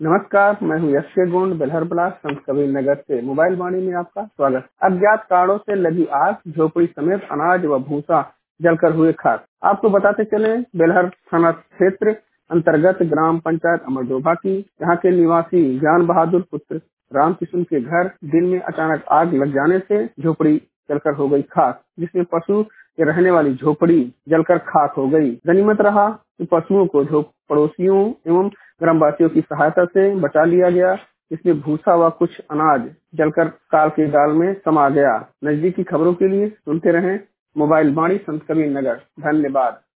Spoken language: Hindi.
नमस्कार, मैं हूँ यश के गोंड बेलहर ब्लॉक संत कबीर नगर से। मोबाइल वाणी में आपका स्वागत। अज्ञात कारणों से लगी आग, झोपड़ी समेत अनाज व भूसा जलकर हुए खाक। आपको बताते चले, बेलहर थाना क्षेत्र अंतर्गत ग्राम पंचायत अमरडोभा की यहाँ के निवासी ज्ञान बहादुर पुत्र रामकिशन के घर दिन में अचानक आग लग जाने से झोपड़ी जलकर हो गई खाक, जिसमें पशु के रहने वाली झोपड़ी जलकर खाक हो गई। गनीमत रहा कि पशुओं को पड़ोसियों एवं ग्रामवासियों की सहायता से बचा लिया गया। इसमें भूसा व कुछ अनाज जलकर काल के गाल में समा गया। नजदीकी खबरों के लिए सुनते रहें मोबाइल वाणी संत कबीर नगर। धन्यवाद।